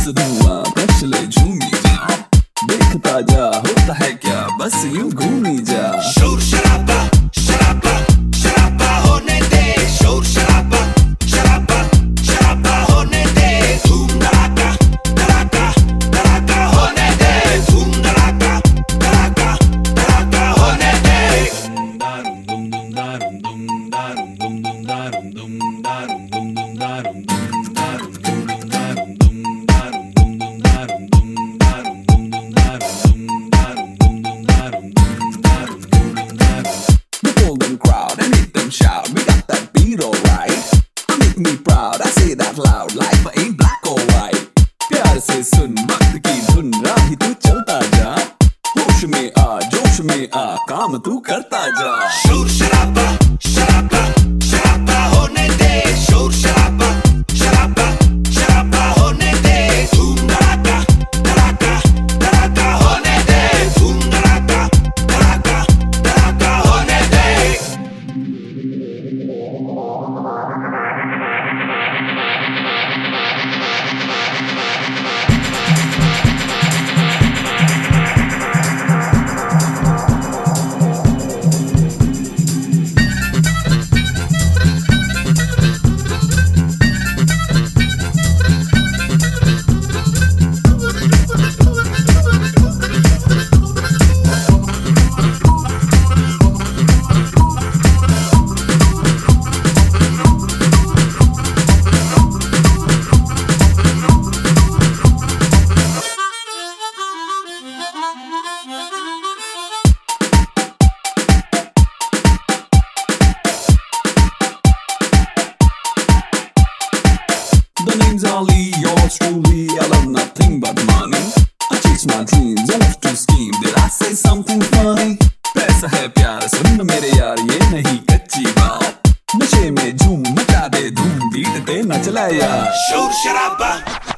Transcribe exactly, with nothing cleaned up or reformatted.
बस धुआं कश ले झूमी जा, देखता जा होता है क्या बस यूं घूमी जा। शोर शराबा शराबा शराबा होने दे, शोर शराबा शराबा शराबा होने दे, धूम धड़ाका धड़ाका धड़ाका होने दे, धूम धड़ाका धड़ाका धड़ाका होने दे। दारुम दुम दुम दारुम दुम दारुम दुम दुम दारुम दुम दारुम दुम दुम दारुम दुम दारुम दुम दुम दारुम दुम दारुम दुम दुम दारुम दुम दारुम दुम दुम दारुम दुम दारुम दुम दुम दारुम दुम दारुम दुम दुम दारुम। We pull them crowd and make them shout. We got that beat alright. I make me proud. I say that loud. Life ain't black or white. प्यार से सुन वक्त की धुन, राही तू चलता जा, होश में आ जोश में आ काम तू करता जा। शोर शराबा शराबा शराबा होने दे, शोर शराबा शराबा शराबा होने दे, धूम धड़ाका धड़ाका धड़ाका होने दे, धूम धड़ाका धड़ाका धड़ाका होने दे। The name's Ali, yours truly. I love nothing but money. I chase my dreams, I love to scheme. Did I say something funny? पैसा है प्यार सुन मेरे यार, ये नहीं कच्ची बात। नशे में झूम मचा दे धूम, बीट ते नचला यार। शोर शराबा